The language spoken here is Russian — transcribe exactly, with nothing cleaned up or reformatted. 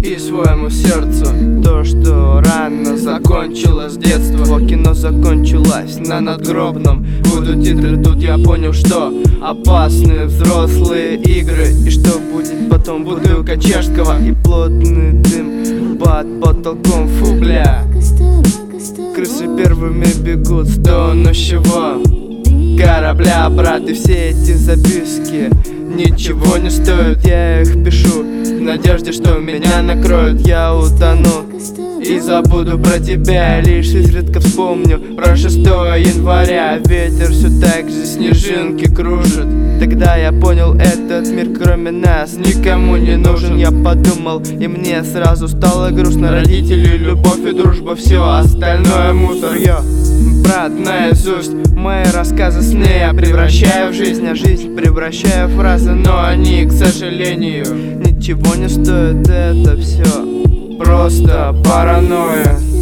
и своему сердцу. То, что рано закончилось детство, кино закончилось на надгробном. Будут титры, тут я понял, что опасны взрослые игры. И что будет потом, бутылка чешского и плотный дым под потолком. Фу, бля, крысы первыми бегут с тонущего корабля, брат, и все эти записки ничего не стоят. Я их пишу в надежде, что меня накроют. Я утону и забуду про тебя, лишь изредка вспомню про шестое января. Ветер все так же снежинки кружит. Тогда я понял, этот мир кроме нас никому не нужен. Я подумал, и мне сразу стало грустно. Родители, любовь и дружба, все остальное мусор. Йо, брат, наизусть мои рассказы, сны я превращаю в жизнь, а жизнь превращаю в фразы. Но они, к сожалению, ничего не стоят. Это все просто паранойя.